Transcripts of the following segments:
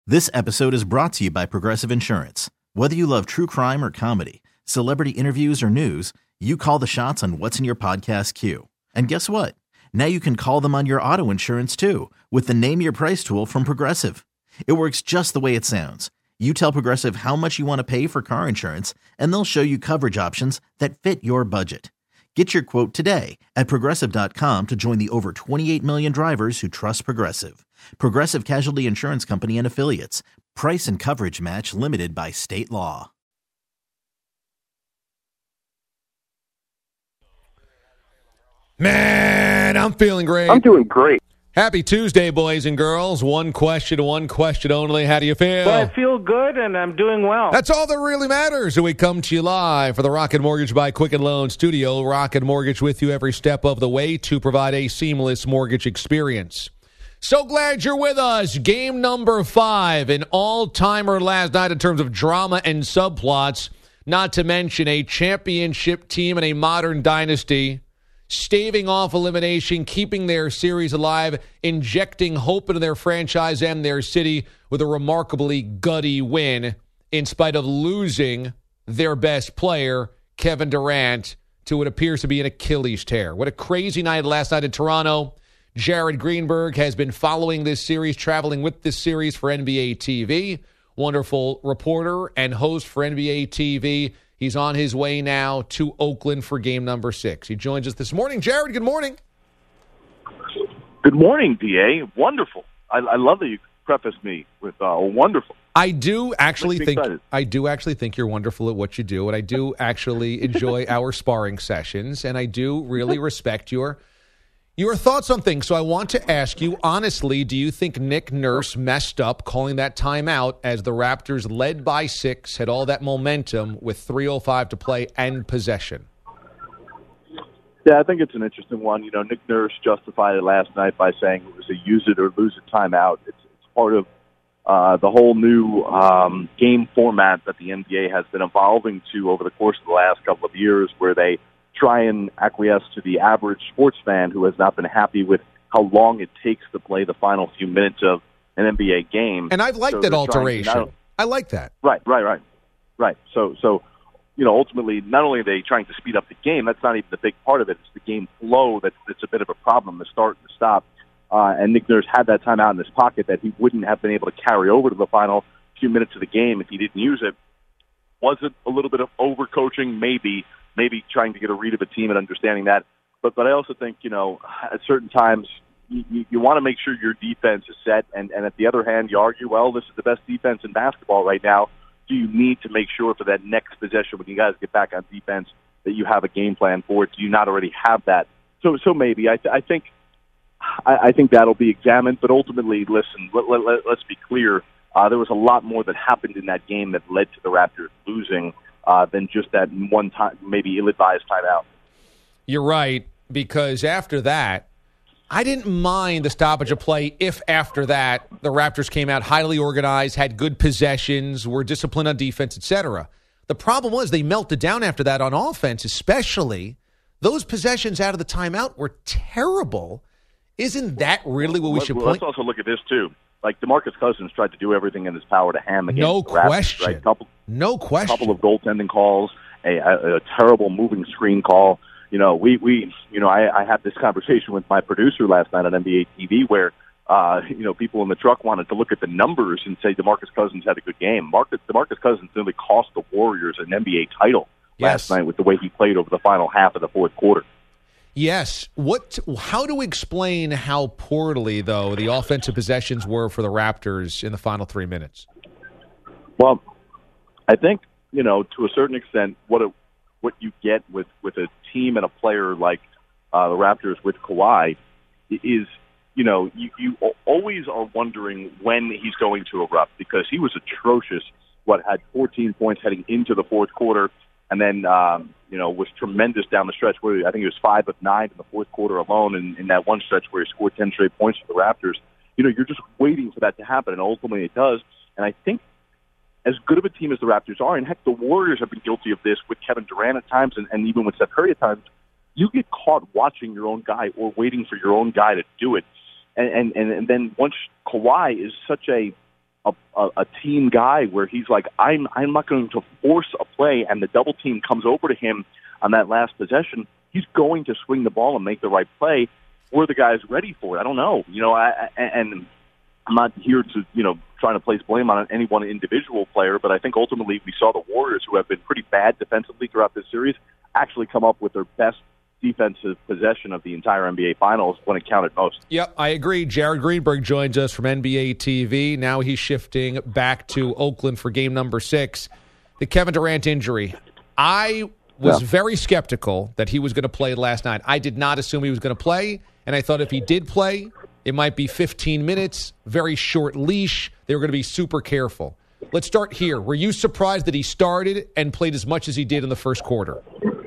This episode is brought to you by Progressive Insurance. Whether you love true crime or comedy, celebrity interviews or news, you call the shots on what's in your podcast queue. And guess what? Now you can call them on your auto insurance too with the Name Your Price tool from Progressive. It works just the way it sounds. You tell Progressive how much you want to pay for car insurance, and they'll show you coverage options that fit your budget. Get your quote today at Progressive.com to join the over 28 million drivers who trust Progressive. Progressive Casualty Insurance Company and Affiliates. Price and coverage match limited by state law. Man, I'm feeling great. I'm doing great. Happy Tuesday, boys and girls. One question only. How do you feel? Well, I feel good, and I'm doing well. That's all that really matters. So we come to you live for the Rocket Mortgage by Quicken Loan Studio. Rocket Mortgage with you every step of the way to provide a seamless mortgage experience. So glad you're with us. Game number 5, an all-timer last night in terms of drama and subplots, not to mention a championship team and a modern dynasty staving off elimination, keeping their series alive, injecting hope into their franchise and their city with a remarkably gutty win in spite of losing their best player, Kevin Durant, to what appears to be an Achilles tear. What a crazy night last night in Toronto. Jared Greenberg has been following this series, traveling with this series for NBA TV. Wonderful reporter and host for NBA TV. He's on his way now to Oakland for game number 6. He joins us this morning. Jared, good morning. Good morning, DA. Wonderful. I love that you prefaced me with wonderful. I do actually think you're wonderful at what you do, and I do actually enjoy our sparring sessions, and I do really respect your thoughts on things. So I want to ask you, honestly, do you think Nick Nurse messed up calling that timeout as the Raptors led by 6, had all that momentum with 3:05 to play and possession? Yeah, I think it's an interesting one. You know, Nick Nurse justified it last night by saying it was a use it or lose it timeout. It's part of the whole new game format that the NBA has been evolving to over the course of the last couple of years, where they try and acquiesce to the average sports fan who has not been happy with how long it takes to play the final few minutes of an NBA game. And I've liked that alteration. I like that. Right. So, you know, ultimately, not only are they trying to speed up the game, that's not even the big part of it. It's the game flow that's a bit of a problem, the start and the stop. And Nick Nurse had that timeout in his pocket that he wouldn't have been able to carry over to the final few minutes of the game if he didn't use it. Was it a little bit of overcoaching? Maybe trying to get a read of a team and understanding that. But I also think, you know, at certain times you want to make sure your defense is set. And at the other hand, you argue, well, this is the best defense in basketball right now. Do you need to make sure for that next possession when you guys get back on defense that you have a game plan for it? Do you not already have that? So maybe. I think that'll be examined. But ultimately, listen, let's be clear. There was a lot more that happened in that game that led to the Raptors losing than just that one time, maybe ill-advised timeout. You're right, because after that, I didn't mind the stoppage of play if after that the Raptors came out highly organized, had good possessions, were disciplined on defense, etc. The problem was they melted down after that on offense, especially. Those possessions out of the timeout were terrible. Isn't that really what we should point? Let's also look at this, too. Like, DeMarcus Cousins tried to do everything in his power to ham the game. No question. Right? No question. A couple of goaltending calls, a terrible moving screen call. You know, I had this conversation with my producer last night on NBA TV where, you know, people in the truck wanted to look at the numbers and say DeMarcus Cousins had a good game. DeMarcus Cousins nearly cost the Warriors an NBA title last night with the way he played over the final half of the fourth quarter. Yes. How to explain how poorly, though, the offensive possessions were for the Raptors in the final 3 minutes? Well, I think, you know, to a certain extent, what you get with a team and a player like the Raptors with Kawhi is, you know, you always are wondering when he's going to erupt, because he was atrocious. Had 14 points heading into the fourth quarter, and then was tremendous down the stretch where I think he was 5 of 9 in the fourth quarter alone in that one stretch where he scored 10 straight points for the Raptors. You know, you're just waiting for that to happen, and ultimately it does. And I think as good of a team as the Raptors are, and heck, the Warriors have been guilty of this with Kevin Durant at times and even with Steph Curry at times, you get caught watching your own guy or waiting for your own guy to do it. And then once Kawhi is such a a team guy where he's like, I'm not going to force a play, and the double team comes over to him on that last possession, he's going to swing the ball and make the right play. Were the guys ready for it? I don't know. And I'm not here to, trying to place blame on any one individual player, but I think ultimately we saw the Warriors, who have been pretty bad defensively throughout this series, actually come up with their best defensive possession of the entire NBA Finals when it counted most. Yep, I agree. Jared Greenberg joins us from NBA TV. Now he's shifting back to Oakland for game number 6. The Kevin Durant injury. I was very skeptical that he was going to play last night. I did not assume he was going to play, and I thought if he did play, it might be 15 minutes, very short leash. They were going to be super careful. Let's start here. Were you surprised that he started and played as much as he did in the first quarter?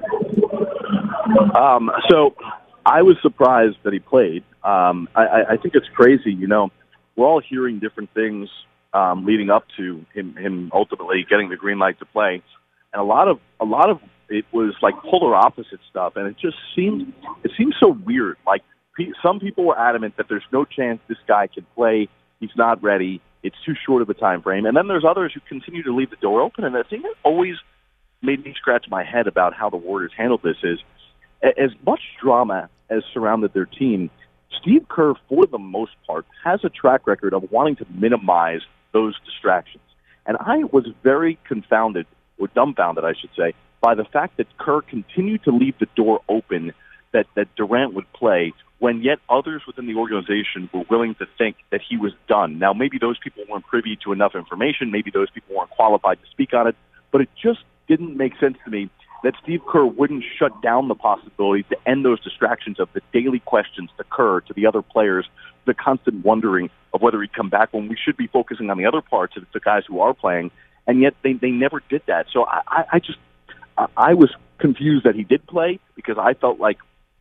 So I was surprised that he played. I think it's crazy. We're all hearing different things leading up to him ultimately getting the green light to play, and a lot of it was like polar opposite stuff, and it seemed so weird. Like some people were adamant that there's no chance this guy can play. He's not ready. It's too short of a time frame. And then there's others who continue to leave the door open. And the thing that always made me scratch my head about how the Warriors handled this is, as much drama as surrounded their team, Steve Kerr, for the most part, has a track record of wanting to minimize those distractions. And I was very confounded, or dumbfounded, I should say, by the fact that Kerr continued to leave the door open that Durant would play, when yet others within the organization were willing to think that he was done. Now, maybe those people weren't privy to enough information. Maybe those people weren't qualified to speak on it. But it just didn't make sense to me that Steve Kerr wouldn't shut down the possibility to end those distractions of the daily questions to Kerr, to the other players, the constant wondering of whether he'd come back when we should be focusing on the other parts of the guys who are playing. And yet they never did that. So I was confused that he did play, because I felt like,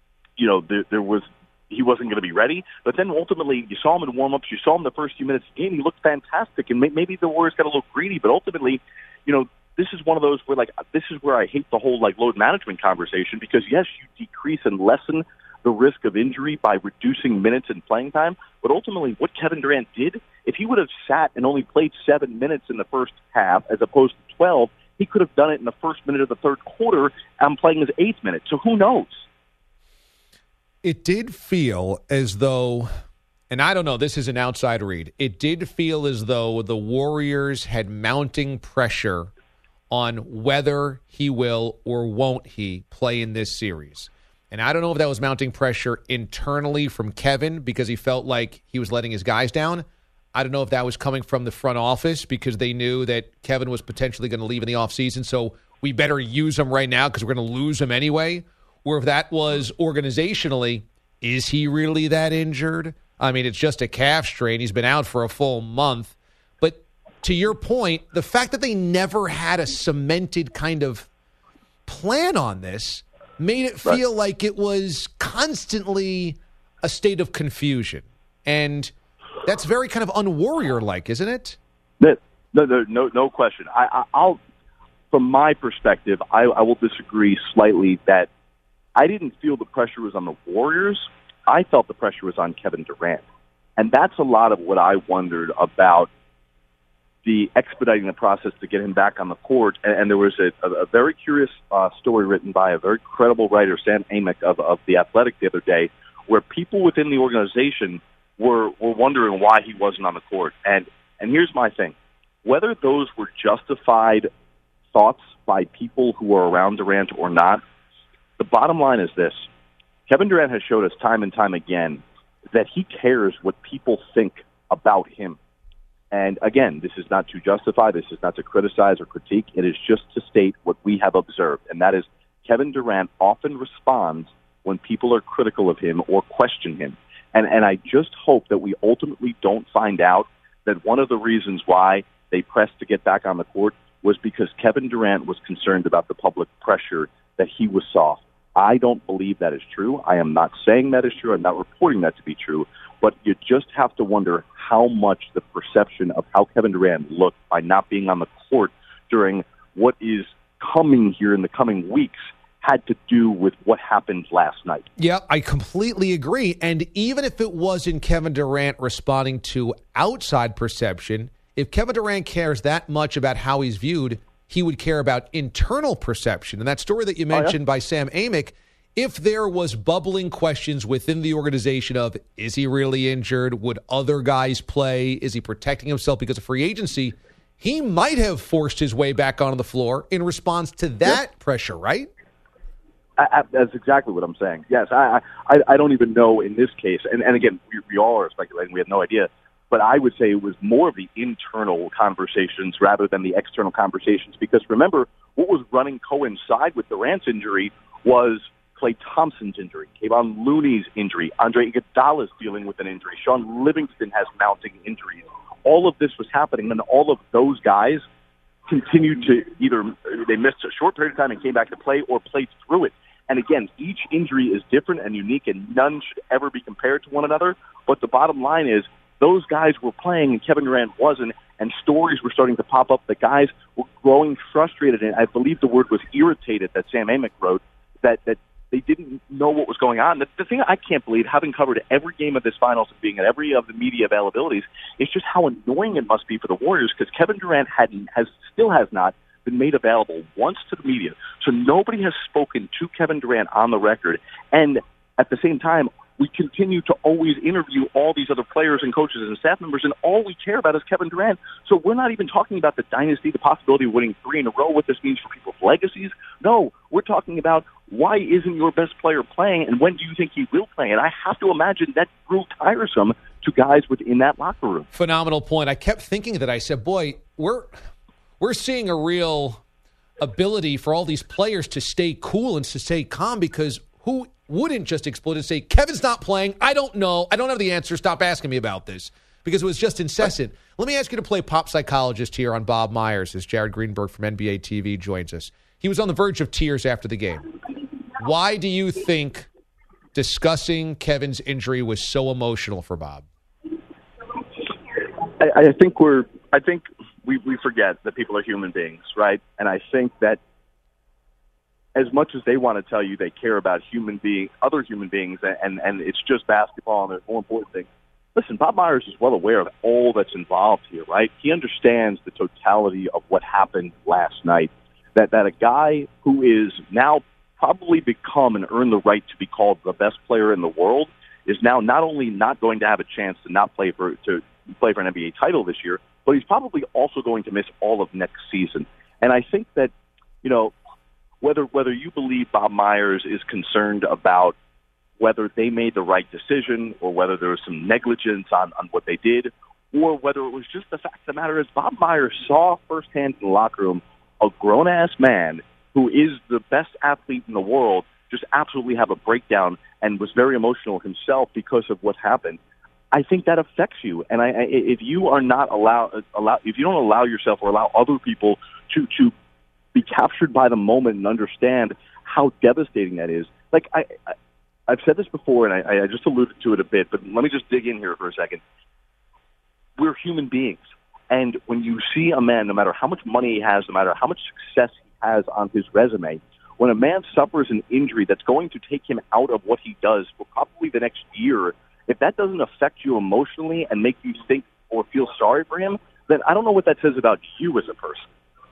he wasn't going to be ready. But then ultimately, you saw him in warm-ups. You saw him the first few minutes of the game. He looked fantastic. And maybe the Warriors got a little greedy. But ultimately, this is one of those where, this is where I hate the whole, load management conversation. Because, yes, you decrease and lessen the risk of injury by reducing minutes and playing time. But ultimately, what Kevin Durant did, if he would have sat and only played 7 minutes in the first half as opposed to 12, he could have done it in the first minute of the third quarter and playing his 8th minute. So who knows? It did feel as though, and I don't know, this is an outside read, it did feel as though the Warriors had mounting pressure on whether he will or won't he play in this series. And I don't know if that was mounting pressure internally from Kevin because he felt like he was letting his guys down. I don't know if that was coming from the front office because they knew that Kevin was potentially going to leave in the offseason, so we better use him right now because we're going to lose him anyway. Or if that was organizationally, is he really that injured? I mean, it's just a calf strain. He's been out for a full month. But to your point, the fact that they never had a cemented kind of plan on this made it feel like it was constantly a state of confusion. And that's very kind of un-Warrior-like, isn't it? No question. I'll, from my perspective, I will disagree slightly that I didn't feel the pressure was on the Warriors. I felt the pressure was on Kevin Durant. And that's a lot of what I wondered about the expediting the process to get him back on the court. And there was a very curious story written by a very credible writer, Sam Amick of The Athletic the other day, where people within the organization were wondering why he wasn't on the court. And here's my thing. Whether those were justified thoughts by people who were around Durant or not, the bottom line is this. Kevin Durant has showed us time and time again that he cares what people think about him. And again, this is not to justify, this is not to criticize or critique, it is just to state what we have observed, and that is Kevin Durant often responds when people are critical of him or question him. And I just hope that we ultimately don't find out that one of the reasons why they pressed to get back on the court was because Kevin Durant was concerned about the public pressure that he was soft. I don't believe that is true. I am not saying that is true. I'm not reporting that to be true. But you just have to wonder how much the perception of how Kevin Durant looked by not being on the court during what is coming here in the coming weeks had to do with what happened last night. Yeah, I completely agree. And even if it wasn't Kevin Durant responding to outside perception, If Kevin Durant cares that much about how he's viewed, he would care about internal perception. And that story that you mentioned by Sam Amick, if there was bubbling questions within the organization of, is he really injured? Would other guys play? Is he protecting himself because of free agency? He might have forced his way back onto the floor in response to that pressure, right? That's exactly what I'm saying. Yes, I don't even know in this case. And again, we all are speculating. We have no idea. But I would say it was more of the internal conversations rather than the external conversations. Because remember, what was running coincide with Durant's injury was Klay Thompson's injury, Kevon Looney's injury, Andre Iguodala's dealing with an injury, Sean Livingston has mounting injuries. All of this was happening, and all of those guys continued to either they missed a short period of time and came back to play or played through it. And again, each injury is different and unique, and none should ever be compared to one another. But the bottom line is those guys were playing and Kevin Durant wasn't, and stories were starting to pop up. The guys were growing frustrated, and I believe the word was irritated that Sam Amick wrote, that they didn't know what was going on. The thing I can't believe, having covered every game of this finals and being at every of the media availabilities, is just how annoying it must be for the Warriors, because Kevin Durant still has not been made available once to the media. So nobody has spoken to Kevin Durant on the record. And at the same time, we continue to always interview all these other players and coaches and staff members, and all we care about is Kevin Durant. So we're not even talking about the dynasty, the possibility of winning 3 in a row, what this means for people's legacies. No, we're talking about why isn't your best player playing, and when do you think he will play? And I have to imagine that grew tiresome to guys within that locker room. Phenomenal point. I kept thinking that. I said, boy, we're seeing a real ability for all these players to stay cool and to stay calm, because who wouldn't just explode and say, Kevin's not playing, I don't know, I don't have the answer, stop asking me about this, because it was just incessant. Let me ask you to play pop psychologist here on Bob Myers as Jared Greenberg from NBA TV joins us. He was on the verge of tears after the game. Why do you think discussing Kevin's injury was so emotional for Bob? I think we forget that people are human beings, right? And I think that as much as they want to tell you they care about other human beings, and it's just basketball and there's more important things. Listen, Bob Myers is well aware of all that's involved here, right? He understands the totality of what happened last night. That a guy who is now probably become and earned the right to be called the best player in the world is now not only not going to have a chance to not play for an NBA title this year, but he's probably also going to miss all of next season. And I think that, whether you believe Bob Myers is concerned about whether they made the right decision or whether there was some negligence on what they did, or whether it was just the fact of the matter is Bob Myers saw firsthand in the locker room a grown-ass man who is the best athlete in the world just absolutely have a breakdown and was very emotional himself because of what happened. I think that affects you. And if you are not if you don't allow yourself or allow other people to be captured by the moment and understand how devastating that is. Like I've said this before, and I just alluded to it a bit, but let me just dig in here for a second. We're human beings. And when you see a man, no matter how much money he has, no matter how much success he has on his resume, when a man suffers an injury that's going to take him out of what he does for probably the next year, if that doesn't affect you emotionally and make you think or feel sorry for him, then I don't know what that says about you as a person.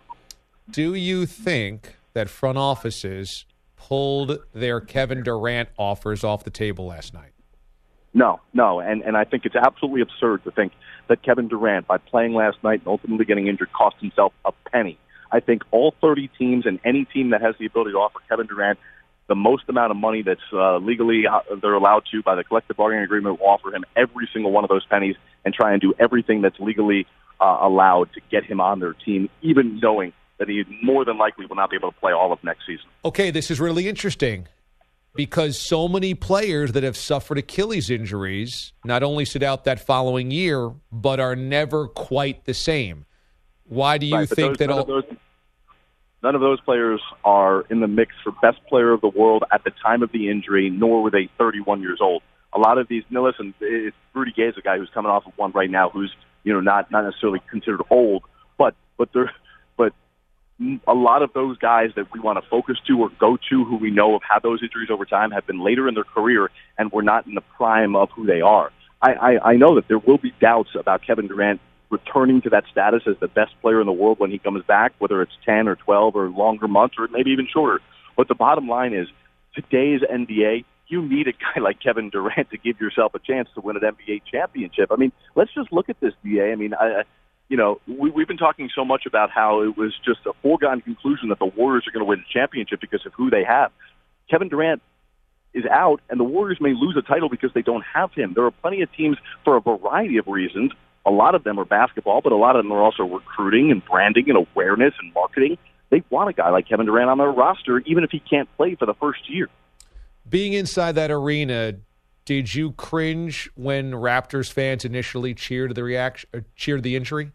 Do you think that front offices pulled their Kevin Durant offers off the table last night? No. And I think it's absolutely absurd to think that Kevin Durant, by playing last night and ultimately getting injured, cost himself a penny. I think all 30 teams and any team that has the ability to offer Kevin Durant the most amount of money that's legally they're allowed to by the collective bargaining agreement will offer him every single one of those pennies and try and do everything that's legally allowed to get him on their team, even knowing that he more than likely will not be able to play all of next season. Okay, this is really interesting because so many players that have suffered Achilles injuries not only sit out that following year, but are never quite the same. Why do you think that none of those players are in the mix for best player of the world at the time of the injury, nor were they 31 years old. A lot of these, listen, Rudy Gay is a guy who's coming off of one right now who's, not necessarily considered old, but a lot of those guys that we want to focus to or go to who we know have had those injuries over time have been later in their career and were not in the prime of who they are. I know that there will be doubts about Kevin Durant returning to that status as the best player in the world when he comes back, whether it's 10 or 12 or longer months or maybe even shorter. But the bottom line is, today's NBA, you need a guy like Kevin Durant to give yourself a chance to win an NBA championship. I mean, let's just look at this, DA. I mean, we've been talking so much about how it was just a foregone conclusion that the Warriors are going to win the championship because of who they have. Kevin Durant is out, and the Warriors may lose a title because they don't have him. There are plenty of teams for a variety of reasons. A lot of them are basketball, but a lot of them are also recruiting and branding and awareness and marketing. They want a guy like Kevin Durant on their roster, even if he can't play for the first year. Being inside that arena, did you cringe when Raptors fans initially cheered the injury?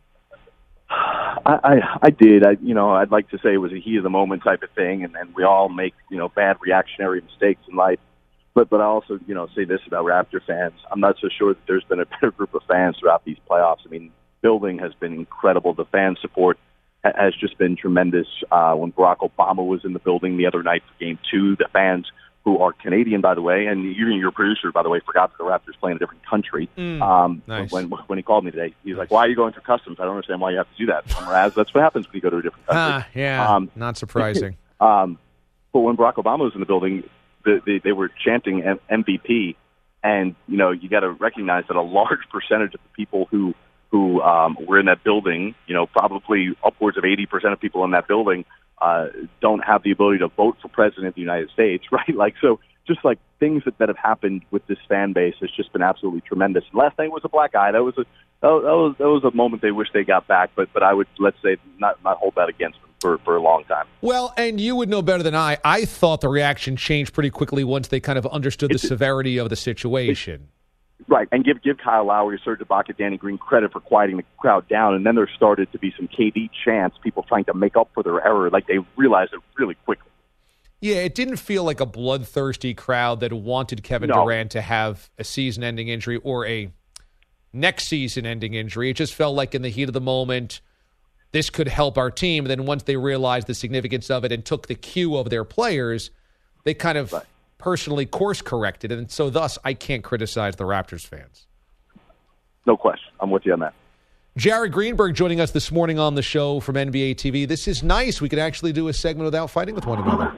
I did. I'd like to say it was a heat of the moment type of thing, and we all make bad reactionary mistakes in life. But I also say this about Raptor fans: I'm not so sure that there's been a better group of fans throughout these playoffs. I mean, building has been incredible. The fan support has just been tremendous. When Barack Obama was in the building the other night for Game 2, the fans, who are Canadian, by the way, and your producer, by the way, forgot that the Raptors play in a different country. Nice. When he called me today, he was like, "Why are you going through customs? I don't understand why you have to do that." Whereas that's what happens when you go to a different country. Not surprising. But when Barack Obama was in the building, they were chanting MVP, and you got to recognize that a large percentage of the people who were in that building, probably upwards of 80% of people in that building, don't have the ability to vote for president of the United States, right? So just things that have happened with this fan base has just been absolutely tremendous. And last night was a black eye. That was a moment they wish they got back, but I would, let's say, not hold that against them for a long time. Well, and you would know better than I. I thought the reaction changed pretty quickly once they kind of understood the severity of the situation. Right, and give Kyle Lowry, Serge Ibaka, Danny Green credit for quieting the crowd down, and then there started to be some KD chants, people trying to make up for their error. They realized it really quickly. Yeah, it didn't feel like a bloodthirsty crowd that wanted Kevin Durant to have a season-ending injury or a next season-ending injury. It just felt like in the heat of the moment, this could help our team. And then once they realized the significance of it and took the cue of their players, they kind of personally course-corrected. And so thus, I can't criticize the Raptors fans. No question. I'm with you on that. Jared Greenberg joining us this morning on the show from NBA TV. This is nice. We could actually do a segment without fighting with one another.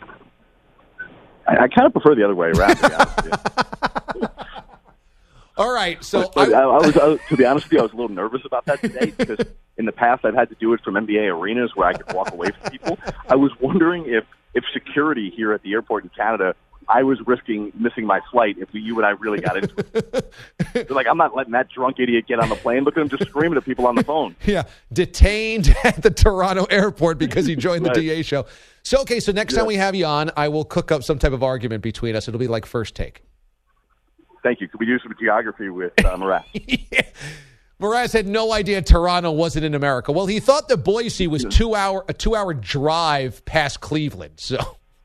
I kind of prefer the other way around, to be honest with you. All right. So I was, to be honest with you, I was a little nervous about that today because in the past I've had to do it from NBA arenas where I could walk away from people. I was wondering if security here at the airport in Canada, I was risking missing my flight if you and I really got into it. They're like, I'm not letting that drunk idiot get on the plane. Look at him just screaming at people on the phone. Yeah, detained at the Toronto airport because he joined the DA show. So next time we have you on, I will cook up some type of argument between us. It'll be like First Take. Thank you. Could we do some geography with Mraz? Yeah. Mraz had no idea Toronto wasn't in America. Well, he thought that Boise was a 2-hour drive past Cleveland. So.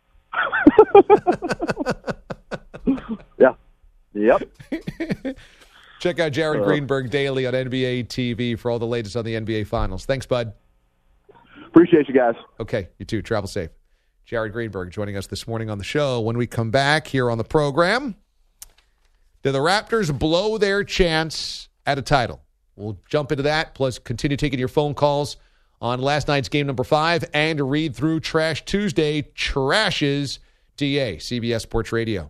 Yeah. Yep. Check out Jared Greenberg daily on NBA TV for all the latest on the NBA Finals. Thanks, bud. Appreciate you guys. Okay, you too. Travel safe. Jared Greenberg joining us this morning on the show. When we come back here on the program, do the Raptors blow their chance at a title? We'll jump into that, plus continue taking your phone calls on last night's game number 5 and read through Trash Tuesday. Trashes DA, CBS Sports Radio.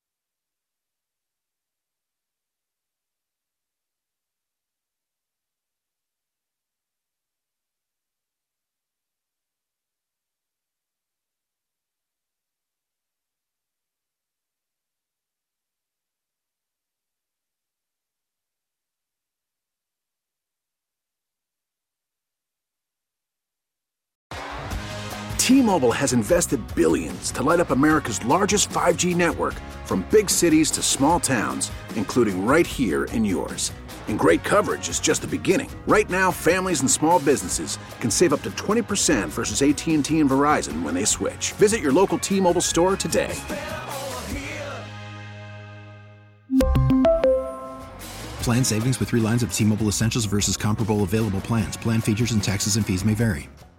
T-Mobile has invested billions to light up America's largest 5G network, from big cities to small towns, including right here in yours. And great coverage is just the beginning. Right now, families and small businesses can save up to 20% versus AT&T and Verizon when they switch. Visit your local T-Mobile store today. Plan savings with 3 lines of T-Mobile Essentials versus comparable available plans. Plan features and taxes and fees may vary.